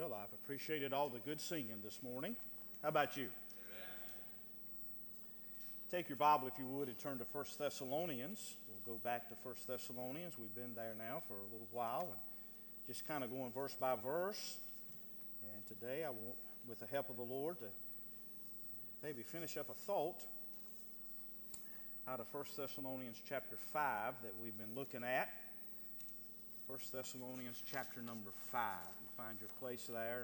Well, I've appreciated all the good singing this morning. How about you? Take your Bible, if you would, and turn to 1 Thessalonians. We'll go back to 1 Thessalonians. We've been there now for a little while, and just kind of going verse by verse. And today I want, with the help of the Lord, to maybe finish up a thought out of 1 Thessalonians chapter 5 that we've been looking at. 1 Thessalonians chapter number 5. You find your place there.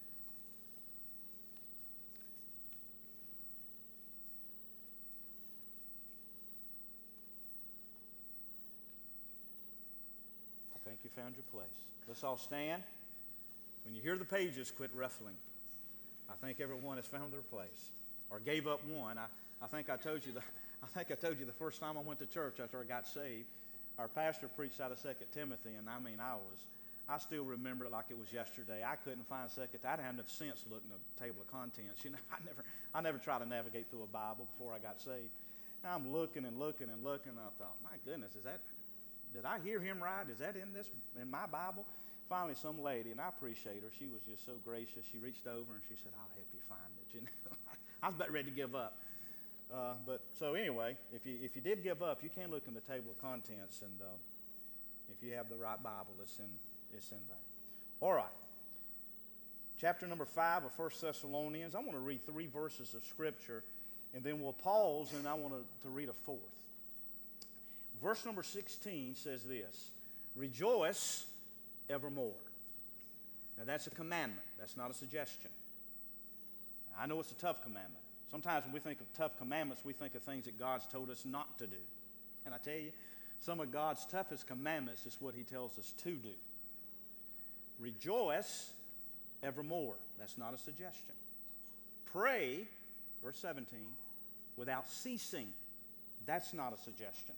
I think you found your place. Let's all stand. When you hear the pages, quit ruffling. I think everyone has found their place or gave up one. I think I told you the first time I went to church after I got saved. Our pastor preached out of 2 Timothy, and I still remember it like it was yesterday. I couldn't find 2 Timothy. I didn't have enough sense looking at the table of contents. You know, I never tried to navigate through a Bible before I got saved. Now I'm looking and looking and looking, and I thought, my goodness, did I hear him right? Is that in my Bible? Finally, some lady, and I appreciate her. She was just so gracious. She reached over and she said, "I'll help you find it." You know, I was about ready to give up. So anyway, if you did give up, you can look in the table of contents, and if you have the right Bible, it's in there. All right. Chapter number 5 of 1 Thessalonians. I want to read 3 verses of Scripture, and then we'll pause, and I want to read a 4th. Verse number 16 says this: "Rejoice evermore." Now that's a commandment. That's not a suggestion. I know it's a tough commandment. Sometimes when we think of tough commandments, we think of things that God's told us not to do. And I tell you, some of God's toughest commandments is what He tells us to do. Rejoice evermore. That's not a suggestion. Pray, verse 17, without ceasing. That's not a suggestion.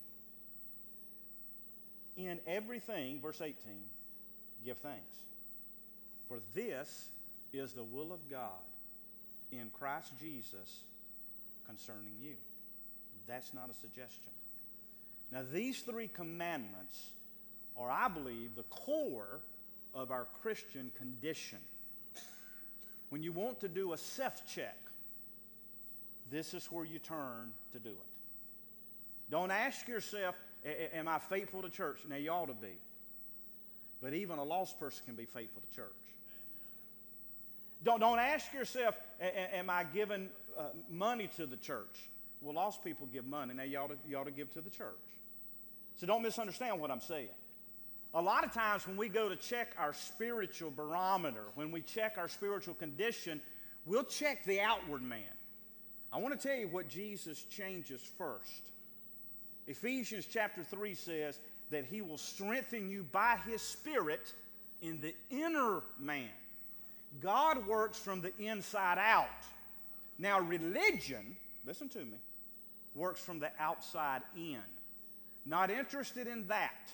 In everything, verse 18, give thanks. For this is the will of God in Christ Jesus concerning you. That's not a suggestion. Now, these 3 commandments are, I believe, the core of our Christian condition. When you want to do a self-check, this is where you turn to do it. Don't ask yourself, am I faithful to church? Now, you ought to be. But even a lost person can be faithful to church. Don't ask yourself, am I giving money to the church? Well, lost people give money. Now, you ought to give to the church. So don't misunderstand what I'm saying. A lot of times when we go to check our spiritual barometer, when we check our spiritual condition, we'll check the outward man. I want to tell you what Jesus changes first. Ephesians chapter 3 says that He will strengthen you by His Spirit in the inner man. God works from the inside out. Now, religion, listen to me, works from the outside in. Not interested in that.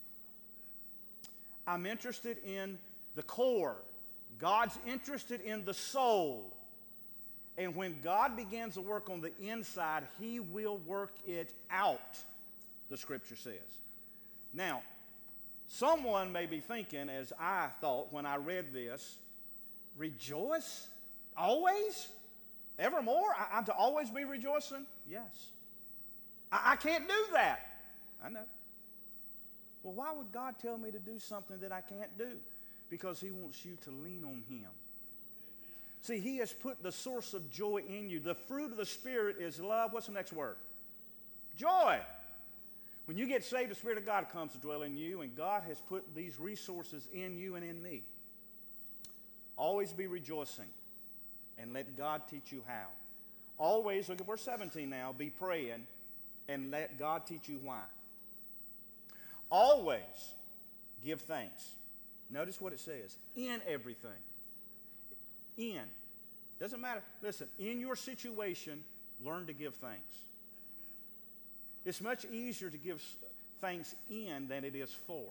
I'm interested in the core. God's interested in the soul. And when God begins to work on the inside, He will work it out, the Scripture says. Now, someone may be thinking, as I thought when I read this, rejoice always? Evermore? I'm to always be rejoicing? Yes. I can't do that. I know. Well, why would God tell me to do something that I can't do? Because He wants you to lean on Him. See, He has put the source of joy in you. The fruit of the Spirit is love. What's the next word? Joy. When you get saved, the Spirit of God comes to dwell in you, and God has put these resources in you and in me. Always be rejoicing, and let God teach you how. Always, look at verse 17 now, be praying, and let God teach you why. Always give thanks. Notice what it says. In everything. In. Doesn't matter. Listen, in your situation, learn to give thanks. It's much easier to give thanks in than it is for.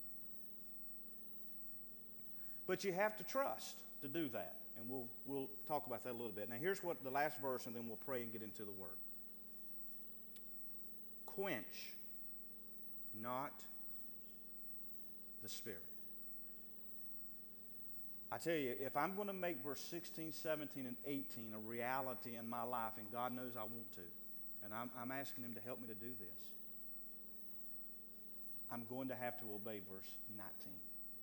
But you have to trust to do that. And we'll talk about that a little bit. Now here's what the last verse, and then we'll pray and get into the Word. Quench not the Spirit. I tell you, if I'm going to make verse 16, 17, and 18 a reality in my life, and God knows I want to, and I'm asking him to help me to do this, I'm going to have to obey verse 19.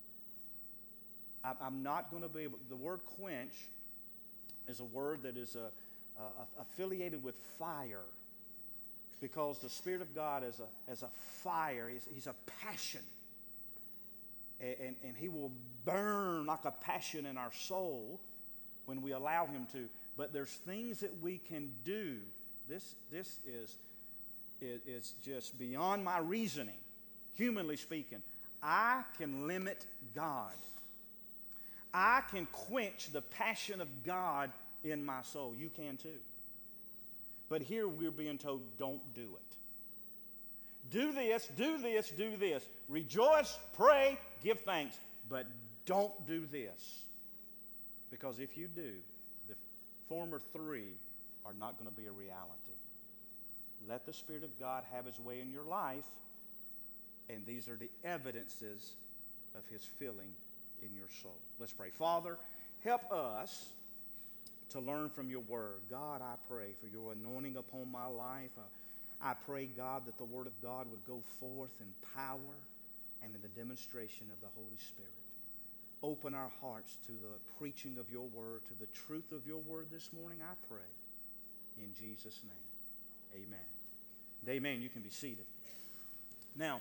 I'm not going to be able, the word quench is a word that is affiliated with fire, because the Spirit of God is a fire. He's a passion. And he will burn like a passion in our soul when we allow him to. But there's things that we can do. This is just beyond my reasoning, humanly speaking. I can limit God. I can quench the passion of God in my soul. You can too. But here we're being told, don't do it. Do this, do this, do this. Rejoice, pray, give thanks. But don't do this. Because if you do, the former three are not going to be a reality. Let the Spirit of God have his way in your life, and these are the evidences of his filling in your soul. Let's pray. Father, help us to learn from your word. God, I pray for your anointing upon my life. I pray, God, that the word of God would go forth in power and in the demonstration of the Holy Spirit. Open our hearts to the preaching of your word, to the truth of your word this morning, I pray. In Jesus' name, amen. And amen. You can be seated. Now,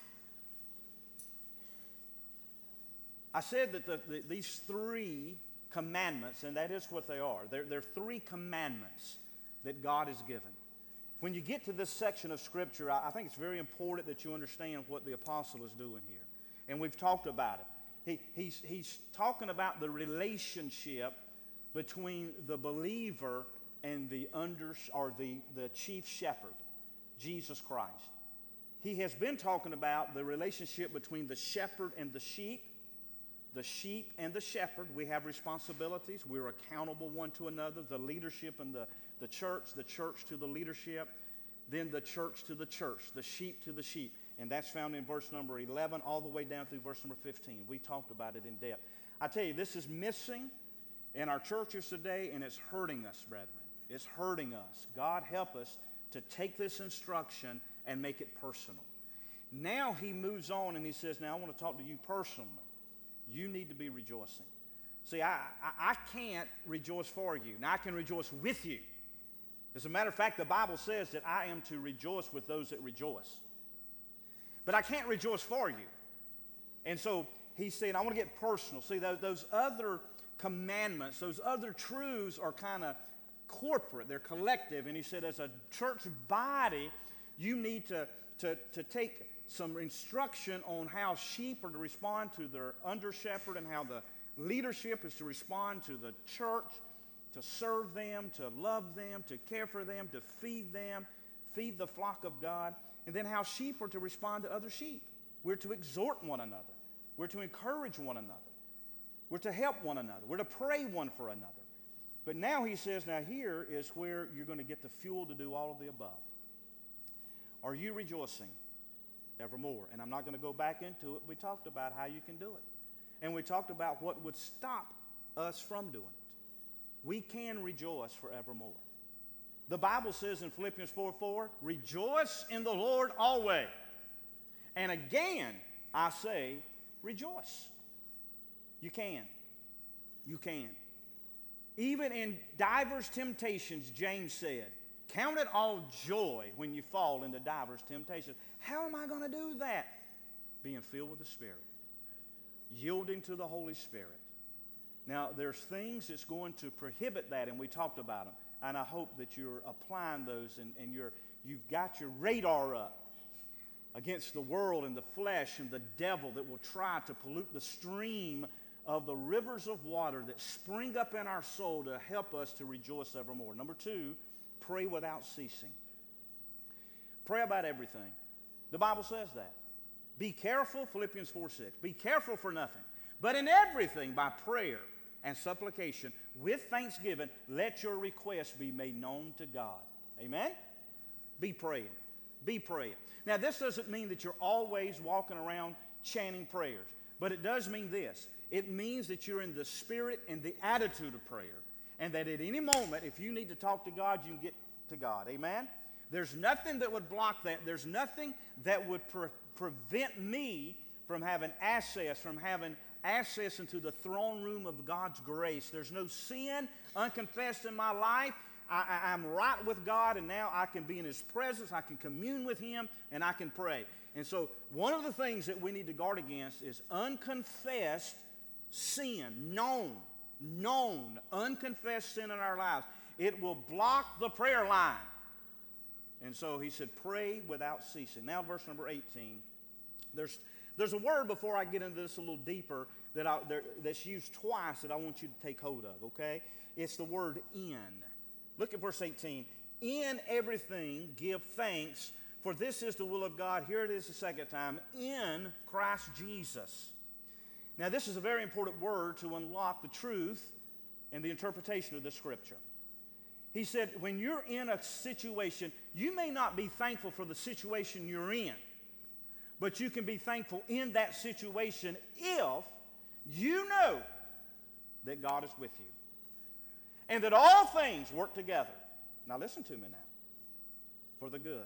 I said that these three commandments, and that is what they are. They're three commandments that God has given. When you get to this section of Scripture, I think it's very important that you understand what the apostle is doing here. And we've talked about it. He's talking about the relationship between the believer and the chief shepherd, Jesus Christ. He has been talking about the relationship between the shepherd and the sheep and the shepherd. We have responsibilities. We're accountable one to another. The leadership and the church to the leadership, then the church to the church, the sheep to the sheep. And that's found in verse number 11 all the way down through verse number 15. We talked about it in depth. I tell you, this is missing in our churches today, and it's hurting us, brethren. It's hurting us. God help us to take this instruction and make it personal. Now he moves on and he says, now I want to talk to you personally. You need to be rejoicing. See, I can't rejoice for you. Now, I can rejoice with you. As a matter of fact, the Bible says that I am to rejoice with those that rejoice. But I can't rejoice for you. And so he's saying, I want to get personal. See, those other commandments, those other truths are kind of corporate. They're collective. And he said, as a church body, you need to take some instruction on how sheep are to respond to their under shepherd, and how the leadership is to respond to the church, to serve them, to love them, to care for them, to feed them, feed the flock of God, and then how sheep are to respond to other sheep. We're to exhort one another. We're to encourage one another. We're to help one another. We're to pray one for another. But now he says, now here is where you're going to get the fuel to do all of the above. Are you rejoicing evermore? And I'm not going to go back into it. We talked about how you can do it. And we talked about what would stop us from doing it. We can rejoice forevermore. The Bible says in Philippians 4:4, rejoice in the Lord always. And again, I say, rejoice. You can. You can. Even in divers temptations, James said, count it all joy when you fall into divers temptations. How am I going to do that? Being filled with the Spirit. Yielding to the Holy Spirit. Now, there's things that's going to prohibit that, and we talked about them. And I hope that you're applying those, and you've got your radar up against the world and the flesh and the devil that will try to pollute the stream of the rivers of water that spring up in our soul to help us to rejoice evermore. Number 2, pray without ceasing. Pray about everything. The Bible says that. Be careful, Philippians 4:6. Be careful for nothing, but in everything by prayer and supplication with thanksgiving, let your requests be made known to God. Amen? Be praying. Be praying. Now, this doesn't mean that you're always walking around chanting prayers. But it does mean this. It means that you're in the spirit and the attitude of prayer, and that at any moment, if you need to talk to God, you can get to God. Amen? There's nothing that would block that. There's nothing that would prevent me from having access into the throne room of God's grace. There's no sin unconfessed in my life. I'm right with God, and now I can be in His presence. I can commune with Him, and I can pray. And so one of the things that we need to guard against is unconfessed sin, known, unconfessed sin in our lives. It will block the prayer line. And so he said, pray without ceasing. Now verse number 18. There's a word before I get into this a little deeper that's used twice that I want you to take hold of, okay? It's the word in. Look at verse 18. In everything give thanks, for this is the will of God. Here it is the second time. In Christ Jesus. Now this is a very important word to unlock the truth and the interpretation of this scripture. He said, when you're in a situation, you may not be thankful for the situation you're in, but you can be thankful in that situation if you know that God is with you and that all things work together. Now listen to me now. For the good.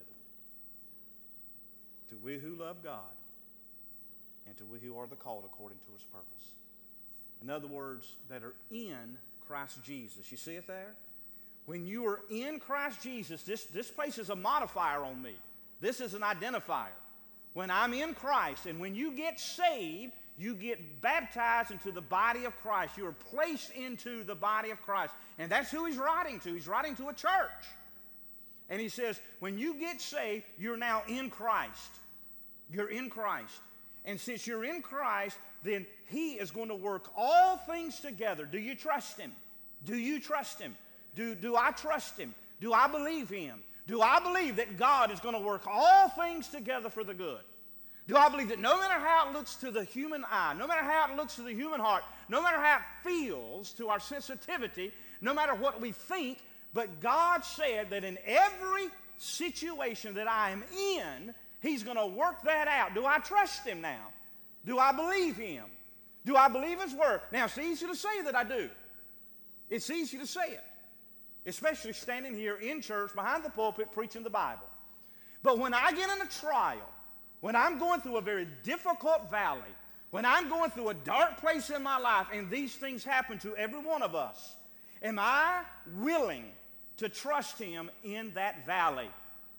To we who love God and to we who are the called according to His purpose. In other words, that are in Christ Jesus. You see it there? When you are in Christ Jesus, this place is a modifier on me. This is an identifier. When I'm in Christ, and when you get saved, you get baptized into the body of Christ. You are placed into the body of Christ. And that's who he's writing to. He's writing to a church. And he says, when you get saved, you're now in Christ. You're in Christ. And since you're in Christ, then he is going to work all things together. Do you trust him? Do you trust him? Do I trust him? Do I believe him? Do I believe that God is going to work all things together for the good? Do I believe that no matter how it looks to the human eye, no matter how it looks to the human heart, no matter how it feels to our sensitivity, no matter what we think, but God said that in every situation that I am in, he's going to work that out. Do I trust him now? Do I believe him? Do I believe his word? Now, it's easy to say that I do. It's easy to say it, especially standing here in church behind the pulpit preaching the Bible. But when I get in a trial, when I'm going through a very difficult valley, when I'm going through a dark place in my life, and these things happen to every one of us, am I willing to trust him in that valley?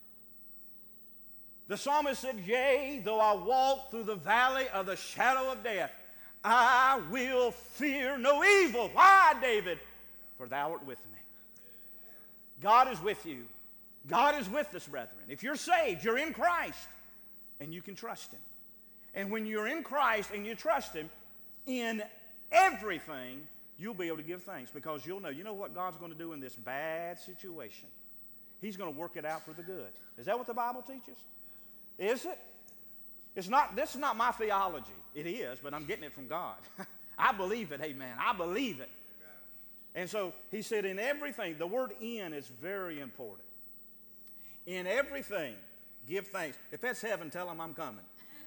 The psalmist said, yea, though I walk through the valley of the shadow of death, I will fear no evil. Why, David? For thou art with me. God is with you. God is with us, brethren. If you're saved, you're in Christ, and you can trust him. And when you're in Christ and you trust him, in everything, you'll be able to give thanks, because you'll know, you know what God's going to do in this bad situation? He's going to work it out for the good. Is that what the Bible teaches? Is it? It's not. This is not my theology. It is, but I'm getting it from God. I believe it, amen. I believe it. And so he said, in everything, the word in is very important. In everything, give thanks. If that's heaven, tell them I'm coming.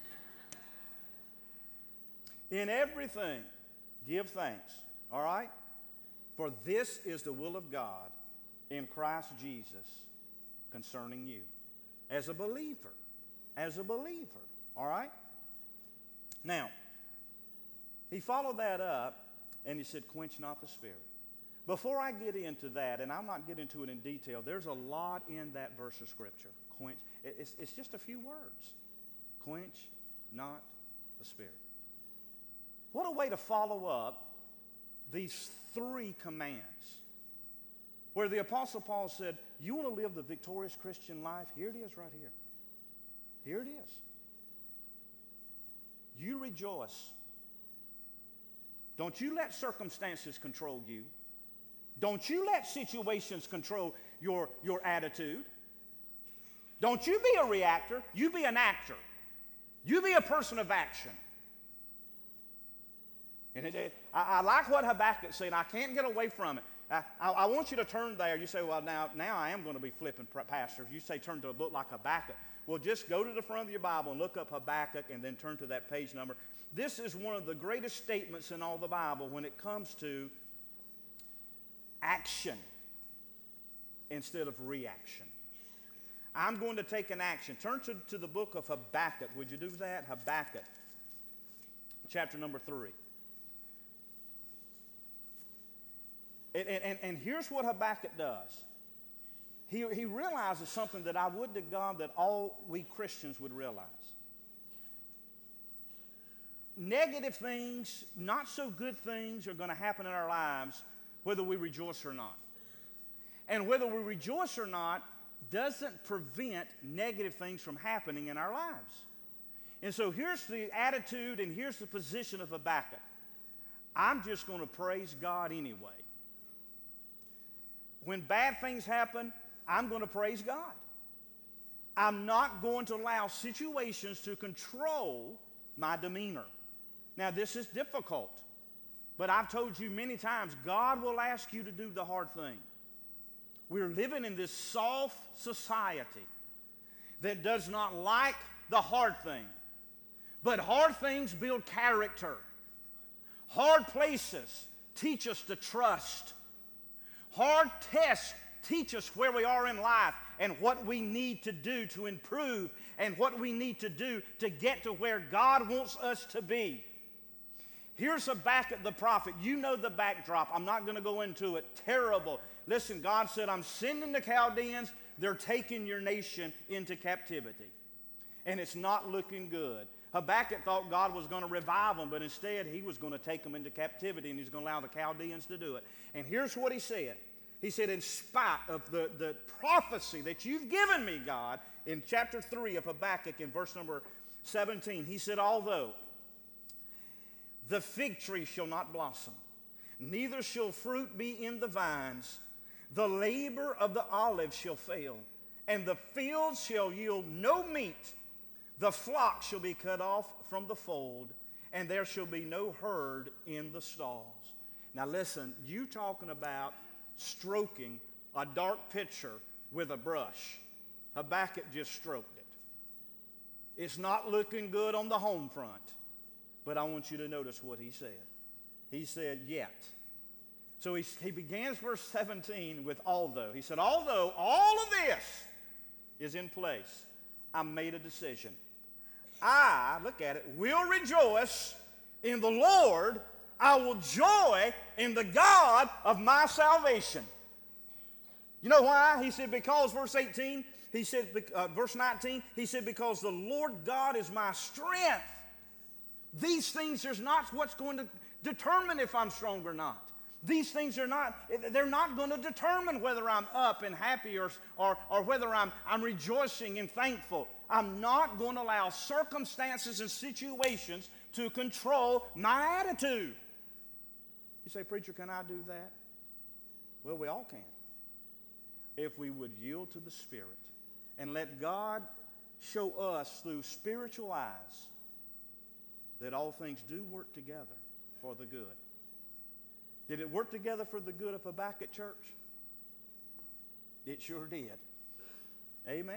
In everything, give thanks. All right? For this is the will of God in Christ Jesus concerning you. As a believer. As a believer. All right? Now, he followed that up and he said, quench not the spirit. Before I get into that, and I'm not getting into it in detail, there's a lot in that verse of Scripture. Quench. It's just a few words. Quench not the spirit. What a way to follow up these three commands. Where the Apostle Paul said, you want to live the victorious Christian life? Here it is right here. Here it is. You rejoice. Don't you let circumstances control you. Don't you let situations control your attitude. Don't you be a reactor. You be an actor. You be a person of action. And I like what Habakkuk said. I can't get away from it. I want you to turn there. You say, well, now I am going to be flipping, Pastor. You say turn to a book like Habakkuk. Well, just go to the front of your Bible and look up Habakkuk and then turn to that page number. This is one of the greatest statements in all the Bible when it comes to action instead of reaction. I'm going to take an action. Turn to the book of Habakkuk. Would you do that? Habakkuk, chapter number 3. And here's what Habakkuk does. He realizes something that I would to God that all we Christians would realize. Negative things, not so good things are going to happen in our lives whether we rejoice or not. And whether we rejoice or not doesn't prevent negative things from happening in our lives. And so here's the attitude and here's the position of Habakkuk. I'm just going to praise God anyway. When bad things happen, I'm going to praise God. I'm not going to allow situations to control my demeanor. Now, this is difficult, but I've told you many times, God will ask you to do the hard thing. We're living in this soft society that does not like the hard thing. But hard things build character. Hard places teach us to trust. Hard tests teach us where we are in life and what we need to do to improve and what we need to do to get to where God wants us to be. Here's Habakkuk the prophet. You know the backdrop. I'm not going to go into it. Terrible. Listen, God said, I'm sending the Chaldeans. They're taking your nation into captivity. And it's not looking good. Habakkuk thought God was going to revive them, but instead he was going to take them into captivity and he's going to allow the Chaldeans to do it. And here's what he said. He said, in spite of the prophecy that you've given me, God, in chapter 3 of Habakkuk in verse number 17, he said, although the fig tree shall not blossom, neither shall fruit be in the vines, the labor of the olive shall fail, and the fields shall yield no meat. The flock shall be cut off from the fold, and there shall be no herd in the stalls. Now listen, you talking about stroking a dark picture with a brush. Habakkuk just stroked it. It's not looking good on the home front, but I want you to notice what he said. He said, yet. So he begins verse 17 with although. He said, although all of this is in place, I made a decision. I, look at it, will rejoice in the Lord. I will joy in the God of my salvation. You know why? He said, because verse 18, he said, verse 19, he said, because the Lord God is my strength. These things are not what's going to determine if I'm strong or not. These things are not, they're not going to determine whether I'm up and happy or whether I'm rejoicing and thankful. I'm not going to allow circumstances and situations to control my attitude. You say, preacher, can I do that? Well, we all can. If we would yield to the Spirit and let God show us through spiritual eyes that all things do work together for the good. Did it work together for the good of Habakkuk, church? It sure did. Amen.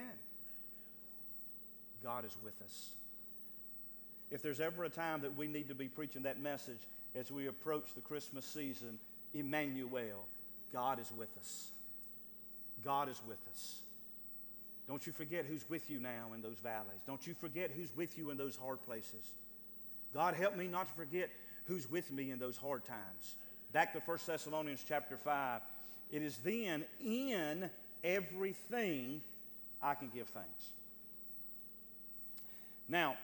God is with us. If there's ever a time that we need to be preaching that message as we approach the Christmas season, Emmanuel, God is with us. God is with us. Don't you forget who's with you now in those valleys. Don't you forget who's with you in those hard places. God, help me not to forget who's with me in those hard times. Back to 1 Thessalonians chapter 5. It is then in everything I can give thanks. Now,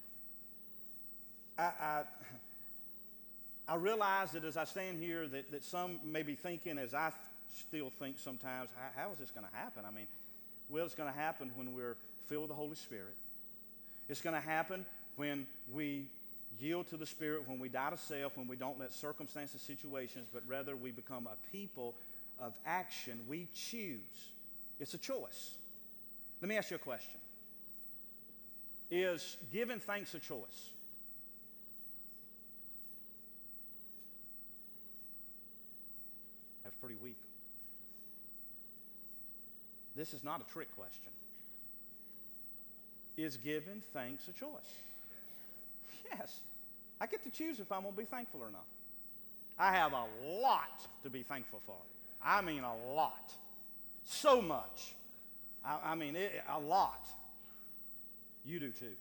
I realize that as I stand here that some may be thinking, as I still think sometimes, how is this going to happen? I mean, well, it's going to happen when we're filled with the Holy Spirit. It's going to happen when we yield to the Spirit, when we die to self, when we don't let circumstances, situations, but rather we become a people of action. We choose. It's a choice. Let me ask you a question. Is giving thanks a choice? That's pretty weak. This is not a trick question. is giving thanks a choice? Yes. I get to choose if I'm going to be thankful or not. I have a lot to be thankful for. I mean a lot. So much. A lot. You do too.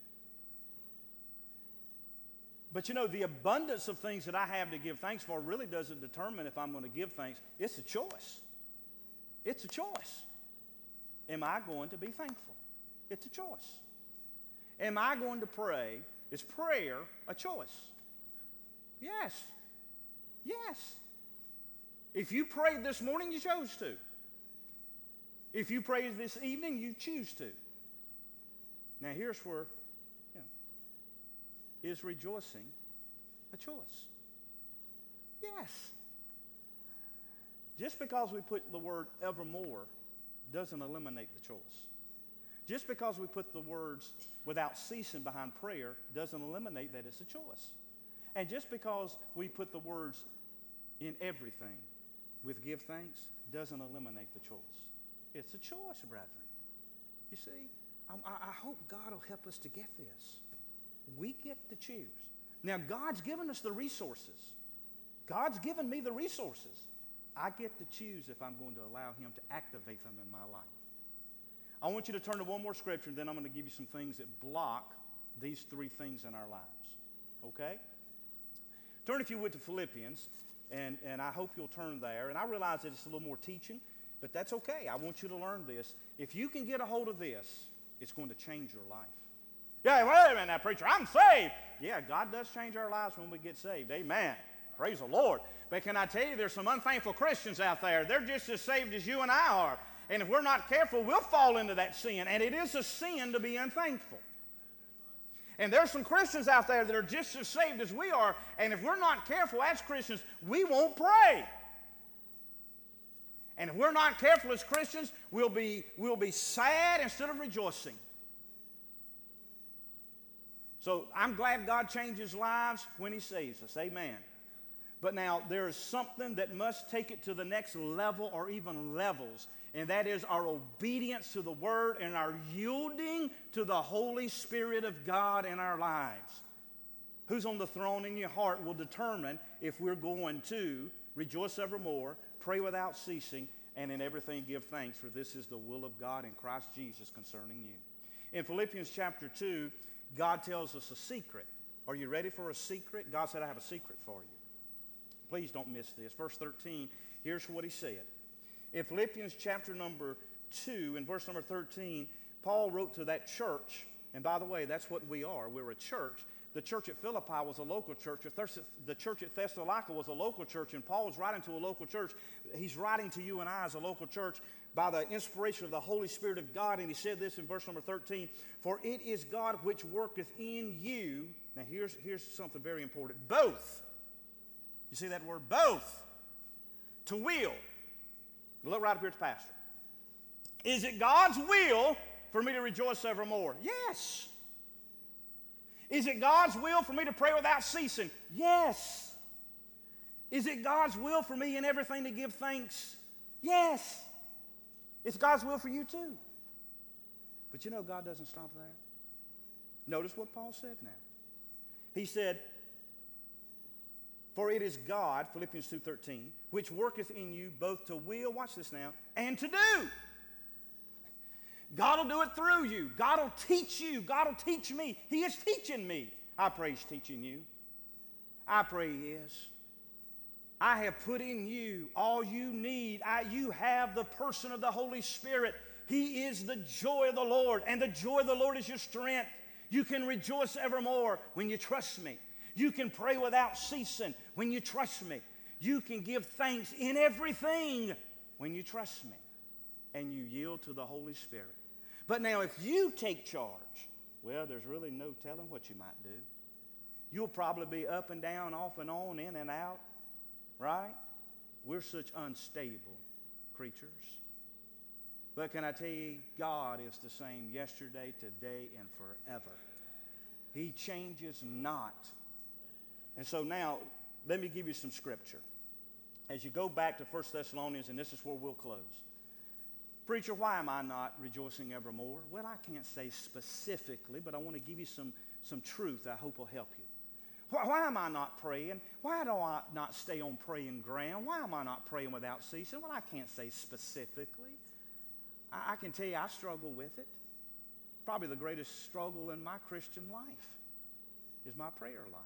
But you know, the abundance of things that I have to give thanks for really doesn't determine if I'm going to give thanks. It's a choice. It's a choice. Am I going to be thankful? It's a choice. Am I going to pray? Is prayer a choice? Yes. Yes. If you prayed this morning, you chose to. If you prayed this evening, you choose to. Now here's where, is rejoicing a choice? Yes. Just because we put the word evermore doesn't eliminate the choice. Just because we put the words without ceasing behind prayer doesn't eliminate that it's a choice. And just because we put the words in everything with give thanks doesn't eliminate the choice. It's a choice, brethren. You see, I hope God will help us to get this. We get to choose. Now, God's given us the resources. God's given me the resources. I get to choose if I'm going to allow Him to activate them in my life. I want you to turn to one more scripture, and then I'm going to give you some things that block these three things in our lives. Okay? Turn, if you would, to Philippians, and I hope you'll turn there. And I realize that it's a little more teaching, but that's okay. I want you to learn this. If you can get a hold of this, it's going to change your life. Yeah, wait a minute now, preacher, I'm saved. Yeah, God does change our lives when we get saved. Amen. Praise the Lord. But can I tell you, there's some unthankful Christians out there. They're just as saved as you and I are. And if we're not careful, we'll fall into that sin. And it is a sin to be unthankful. And there's some Christians out there that are just as saved as we are. And if we're not careful as Christians, we won't pray. And if we're not careful as Christians, we'll be sad instead of rejoicing. So I'm glad God changes lives when He saves us. Amen. But now there is something that must take it to the next level or even levels, and that is our obedience to the Word and our yielding to the Holy Spirit of God in our lives. Who's on the throne in your heart will determine if we're going to rejoice evermore, pray without ceasing, and in everything give thanks, for this is the will of God in Christ Jesus concerning you. In Philippians chapter 2, God tells us a secret. Are you ready for a secret? God said, I have a secret for you. Please don't miss this. Verse 13, here's what He said. In Philippians chapter number 2, in verse number 13, Paul wrote to that church, and by the way, that's what we are. We're a church. The church at Philippi was a local church. The church at Thessalonica was a local church, and Paul was writing to a local church. He's writing to you and I as a local church by the inspiration of the Holy Spirit of God, and he said this in verse number 13, for it is God which worketh in you. Now here's something very important. Both. You see that word? Both. To will. Look right up here at the pastor. Is it God's will for me to rejoice evermore? Yes. Is it God's will for me to pray without ceasing? Yes. Is it God's will for me in everything to give thanks? Yes. It's God's will for you too. But you know, God doesn't stop there. Notice what Paul said now. He said, for it is God, Philippians 2:13, which worketh in you both to will, watch this now, and to do. God will do it through you. God will teach you. God will teach me. He is teaching me. I pray He's teaching you. I pray He is. I have put in you all you need. You have the person of the Holy Spirit. He is the joy of the Lord, and the joy of the Lord is your strength. You can rejoice evermore when you trust me. You can pray without ceasing when you trust me. You can give thanks in everything when you trust me and you yield to the Holy Spirit. But now if you take charge, well, there's really no telling what you might do. You'll probably be up and down, off and on, in and out, right? We're such unstable creatures. But can I tell you, God is the same yesterday, today, and forever. He changes not. And so now, let me give you some scripture. As you go back to 1 Thessalonians, and this is where we'll close. Preacher, why am I not rejoicing evermore? Well, I can't say specifically, but I want to give you some truth I hope will help you. Why am I not praying? Why do I not stay on praying ground? Why am I not praying without ceasing? Well, I can't say specifically. I can tell you I struggle with it. Probably the greatest struggle in my Christian life is my prayer life.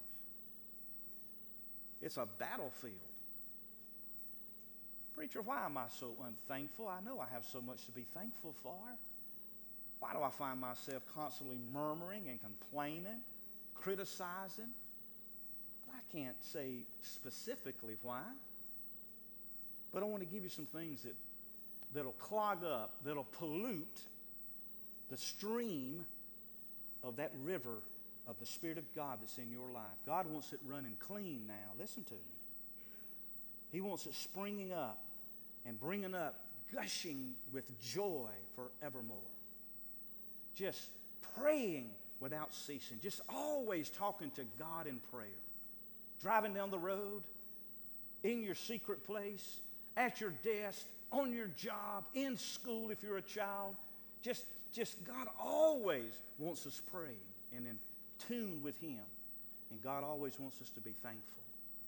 It's a battlefield. Preacher, why am I so unthankful? I know I have so much to be thankful for. Why do I find myself constantly murmuring and complaining, criticizing? I can't say specifically why, but I want to give you some things that'll clog up, that'll pollute the stream of that river of the Spirit of God that's in your life. God wants it running clean now. Listen to me. He wants it springing up and bringing up, gushing with joy forevermore. Just praying without ceasing. Just always talking to God in prayer. Driving down the road, in your secret place, at your desk, on your job, in school if you're a child. Just God always wants us praying and in tune with Him. And God always wants us to be thankful.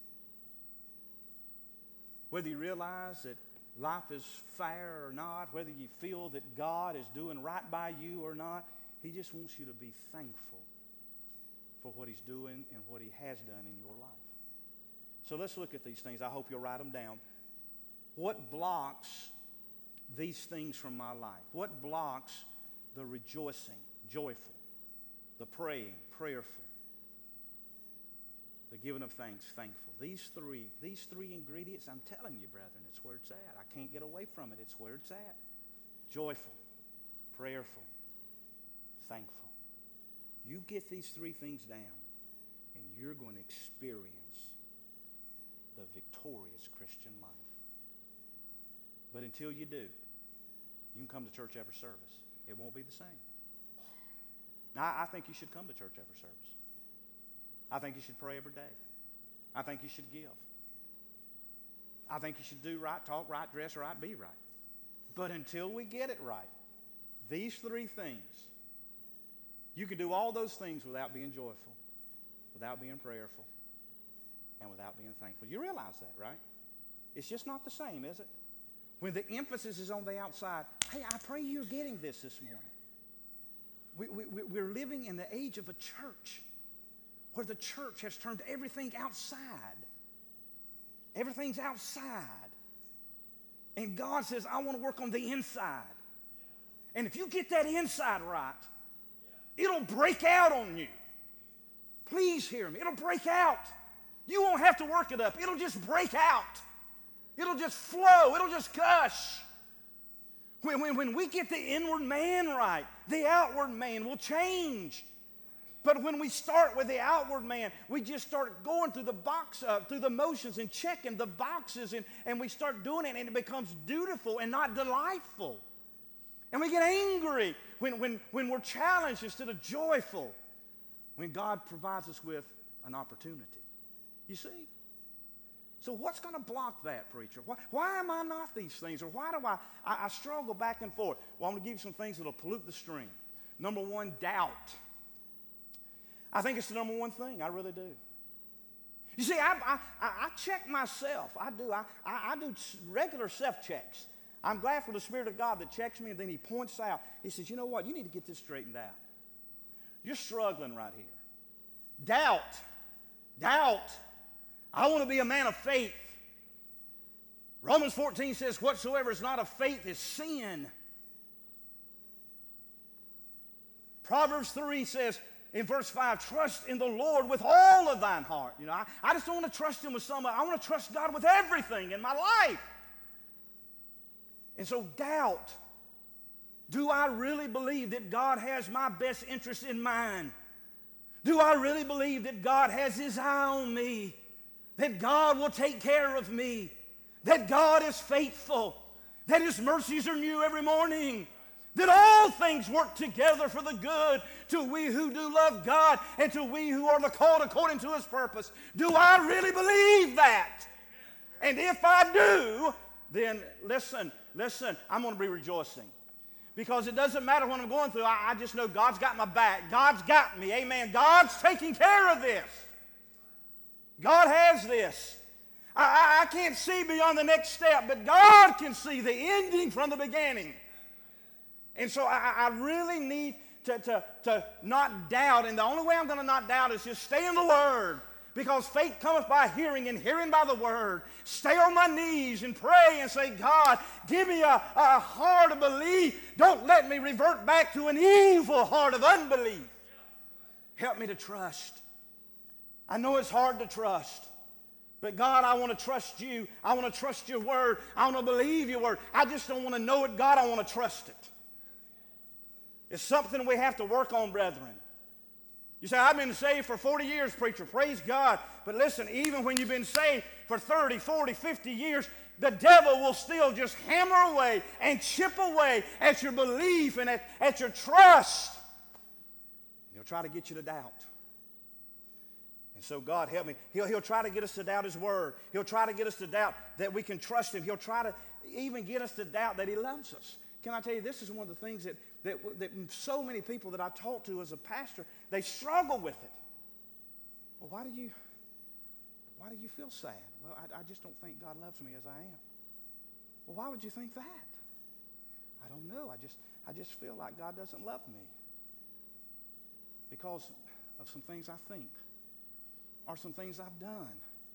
Whether you realize that life is fair or not, whether you feel that God is doing right by you or not, He just wants you to be thankful for what He's doing and what He has done in your life. So let's look at these things. I hope you'll write them down. What blocks these things from my life? What blocks the rejoicing, joyful, the praying, prayerful, the giving of thanks, thankful? These three ingredients, I'm telling you, brethren, it's where it's at. I can't get away from it. It's where it's at. Joyful, prayerful, thankful. You get these three things down, and you're going to experience the victorious Christian life. But until you do, you can come to church every service. It won't be the same. Now, I think you should come to church every service. I think you should pray every day. I think you should give. I think you should do right, talk right, dress right, be right. But until we get it right, these three things, you can do all those things without being joyful, without being prayerful, and without being thankful. You realize that, right? It's just not the same, is it? When the emphasis is on the outside, hey, I pray you're getting this morning. We're living in the age of a church where the church has turned everything outside. Everything's outside. And God says, I want to work on the inside. And if you get that inside right, it'll break out on you. Please hear me. It'll break out. You won't have to work it up. It'll just break out. It'll just flow. It'll just gush. When we get the inward man right, the outward man will change. But when we start with the outward man, we just start going through the motions and checking the boxes, and we start doing it, and it becomes dutiful and not delightful. And we get angry when we're challenged instead of joyful, when God provides us with an opportunity. You see? So what's going to block that, preacher? Why am I not these things? Or why do I struggle back and forth? Well, I'm going to give you some things that will pollute the stream. Number one, doubt. I think it's the number one thing. I really do. You see, I check myself. I do. I do regular self-checks. I'm glad for the Spirit of God that checks me, and then He points out. He says, you know what? You need to get this straightened out. You're struggling right here. Doubt. I want to be a man of faith. Romans 14 says, whatsoever is not of faith is sin. Proverbs 3 says, in verse 5, trust in the Lord with all of thine heart. You know, I just don't want to trust Him with some. I want to trust God with everything in my life. And so doubt. Do I really believe that God has my best interest in mind? Do I really believe that God has His eye on me? That God will take care of me? That God is faithful? That His mercies are new every morning? That all things work together for the good to we who do love God and to we who are the called according to His purpose? Do I really believe that? And if I do, then listen, listen, I'm going to be rejoicing. Because it doesn't matter what I'm going through. I just know God's got my back. God's got me. Amen. God's taking care of this. God has this. I can't see beyond the next step, but God can see the ending from the beginning. And so I really need to not doubt. And the only way I'm going to not doubt is just stay in the Word. Because faith cometh by hearing, and hearing by the Word. Stay on my knees and pray and say, God, give me a heart of belief. Don't let me revert back to an evil heart of unbelief. Help me to trust. I know it's hard to trust. But God, I want to trust you. I want to trust your Word. I want to believe your Word. I just don't want to know it. God, I want to trust it. It's something we have to work on, brethren. You say, I've been saved for 40 years, preacher. Praise God. But listen, even when you've been saved for 30, 40, 50 years, the devil will still just hammer away and chip away at your belief and at your trust. He'll try to get you to doubt. And so God help me. He'll try to get us to doubt His Word. He'll try to get us to doubt that we can trust Him. He'll try to even get us to doubt that He loves us. Can I tell you, this is one of the things that so many people that I talk to as a pastor, they struggle with it. Well, why do you feel sad? Well, I just don't think God loves me as I am. Well, why would you think that? I don't know. I just feel like God doesn't love me because of some things I think, or some things I've done,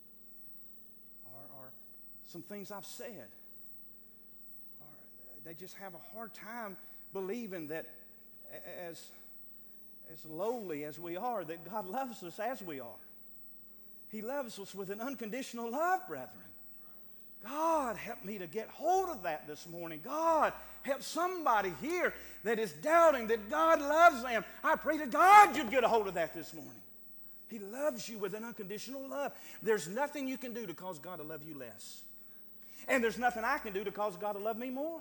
or some things I've said. Or they just have a hard time believing that as lowly as we are, that God loves us as we are. He loves us with an unconditional love, brethren. God, help me to get hold of that this morning. God, help somebody here that is doubting that God loves them. I pray to God you'd get a hold of that this morning. He loves you with an unconditional love. There's nothing you can do to cause God to love you less. And there's nothing I can do to cause God to love me more.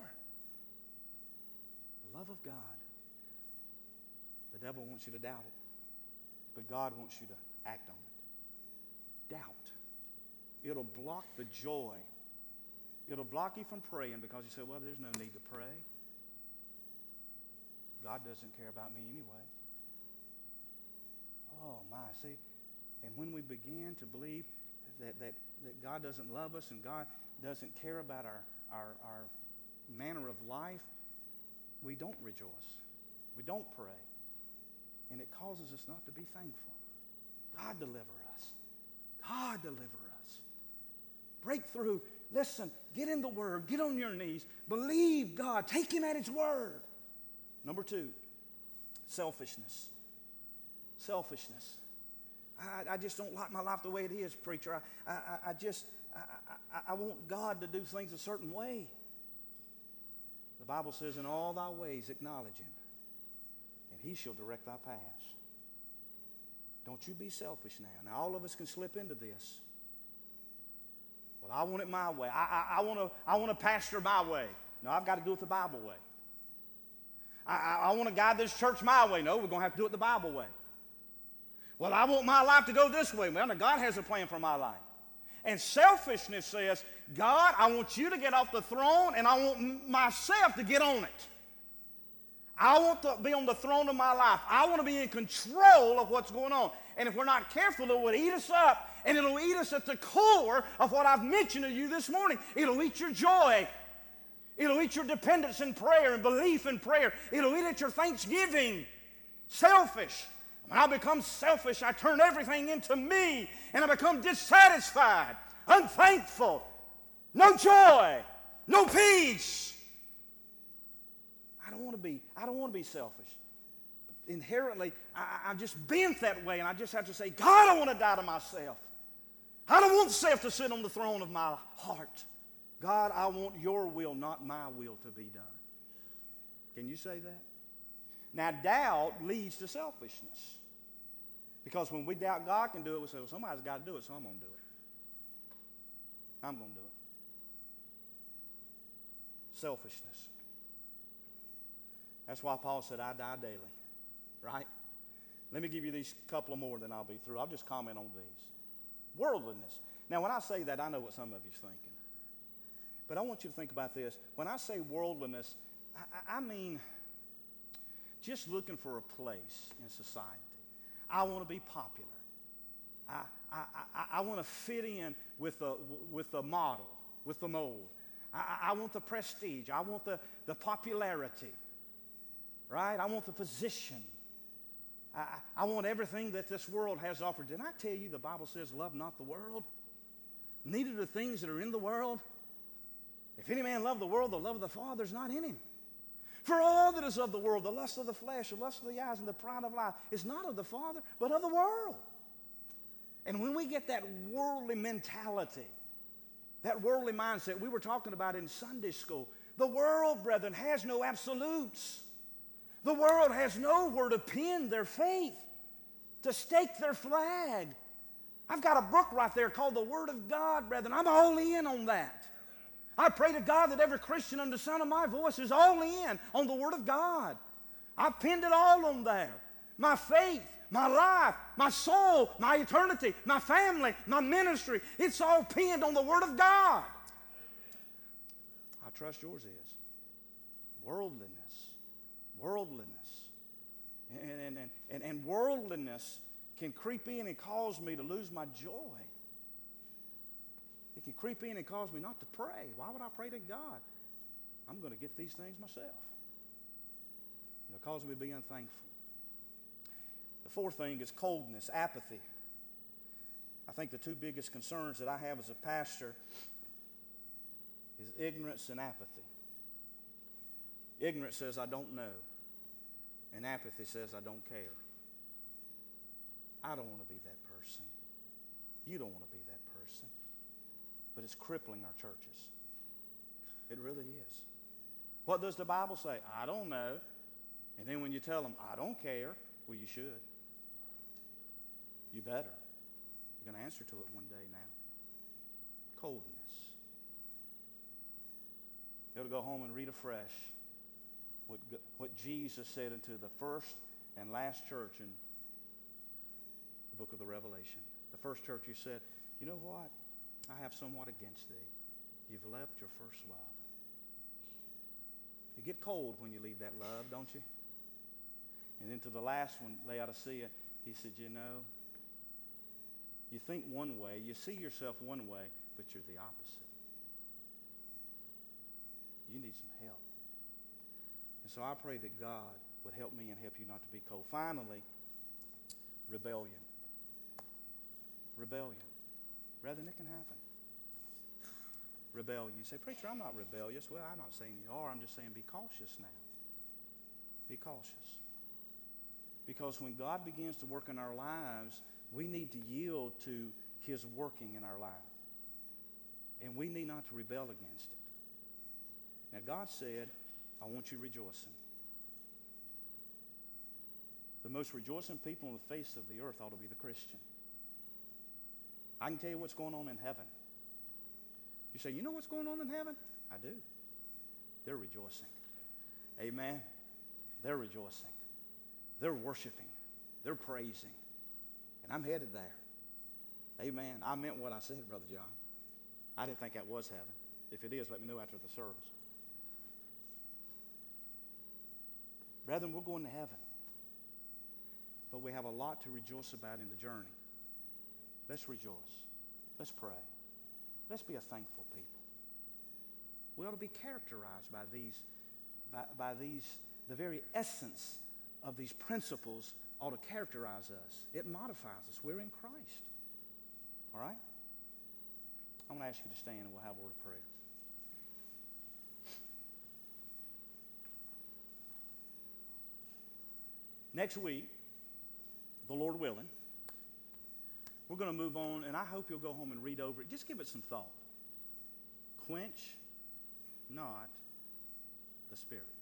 The love of God. The devil wants you to doubt it. But God wants you to act on it. Doubt. It'll block the joy. It'll block you from praying because you say, well, there's no need to pray. God doesn't care about me anyway. Oh, my. See, and when we begin to believe that God doesn't love us and God doesn't care about our manner of life, we don't rejoice. We don't pray. And it causes us not to be thankful. God deliver us. God deliver us. Break through. Listen, get in the Word. Get on your knees. Believe God. Take Him at His word. Number 2, selfishness. Selfishness. I just don't like my life the way it is, preacher. I want God to do things a certain way. The Bible says, in all thy ways acknowledge Him, and He shall direct thy paths. Don't you be selfish now. Now, all of us can slip into this. Well, I want it my way. I want to pastor my way. No, I've got to do it the Bible way. I want to guide this church my way. No, we're going to have to do it the Bible way. Well, I want my life to go this way. Well, now God has a plan for my life. And selfishness says, God, I want you to get off the throne, and I want myself to get on it. I want to be on the throne of my life. I want to be in control of what's going on. And if we're not careful, it will eat us up, and it'll eat us at the core of what I've mentioned to you this morning. It'll eat your joy. It'll eat your dependence in prayer and belief in prayer. It'll eat at your thanksgiving. Selfish. When I become selfish, I turn everything into me, and I become dissatisfied, unthankful, no joy, no peace. I don't want to be selfish. But inherently, I'm just bent that way, and I just have to say, God, I want to die to myself. I don't want self to sit on the throne of my heart. God, I want your will, not my will, to be done. Can you say that? Now, doubt leads to selfishness. Because when we doubt God can do it, we say, well, somebody's got to do it, so I'm going to do it. I'm going to do it. Selfishness. That's why Paul said, I die daily. Right? Let me give you these couple of more, then I'll be through. I'll just comment on these. Worldliness. Now, when I say that, I know what some of you's thinking. But I want you to think about this. When I say worldliness, I mean just looking for a place in society. I want to be popular. I want to fit in with the model, with the mold. I want the prestige. I want the popularity, right? I want the position. I want everything that this world has offered. Didn't I tell you the Bible says, love not the world? Neither the things that are in the world. If any man love the world, the love of the Father is not in him. For all that is of the world, the lust of the flesh, the lust of the eyes, and the pride of life, is not of the Father, but of the world. And when we get that worldly mentality, that worldly mindset we were talking about in Sunday school, the world, brethren, has no absolutes. The world has nowhere to pin their faith, to stake their flag. I've got a book right there called the Word of God, brethren. I'm all in on that. I pray to God that every Christian under the sound of my voice is all in on the Word of God. I've pinned it all on there. My faith, my life, my soul, my eternity, my family, my ministry, it's all pinned on the Word of God. I trust yours is. Worldliness. Worldliness. And worldliness can creep in and cause me to lose my joy. It can creep in and cause me not to pray. Why would I pray to God? I'm going to get these things myself. It'll cause me to be unthankful. The fourth thing is coldness, apathy. I think the two biggest concerns that I have as a pastor is ignorance and apathy. Ignorance says I don't know, and apathy says I don't care. I don't want to be that person. You don't want to be that person. But it's crippling our churches. It really is. What does the Bible say? I don't know. And then when you tell them, I don't care, well, you should. You better. You're going to answer to it one day now. Coldness. You ought to go home and read afresh what Jesus said unto the first and last church in the book of the Revelation. The first church, he said, you know what? I have somewhat against thee. You've left your first love. You get cold when you leave that love, don't you? And then to the last one, Laodicea, he said, you know, you think one way, you see yourself one way, but you're the opposite. You need some help. And so I pray that God would help me and help you not to be cold. Finally, rebellion. Rebellion. Brethren, it can happen. Rebellion. You say, preacher, I'm not rebellious. Well, I'm not saying you are. I'm just saying be cautious now. Be cautious. Because when God begins to work in our lives, we need to yield to his working in our life. And we need not to rebel against it. Now, God said, I want you rejoicing. The most rejoicing people on the face of the earth ought to be the Christian. I can tell you what's going on in heaven. You say, you know what's going on in heaven? I do. They're rejoicing. Amen. They're rejoicing. They're worshiping. They're praising. And I'm headed there. Amen. I meant what I said, Brother John. I didn't think that was heaven. If it is, let me know after the service. Brethren, we're going to heaven. But we have a lot to rejoice about in the journey. Let's rejoice. Let's pray. Let's be a thankful people. We ought to be characterized by these, the very essence of these principles ought to characterize us. It modifies us. We're in Christ. All right? I'm going to ask you to stand and we'll have a word of prayer. Next week, the Lord willing, we're going to move on, and I hope you'll go home and read over it. Just give it some thought. Quench not the Spirit.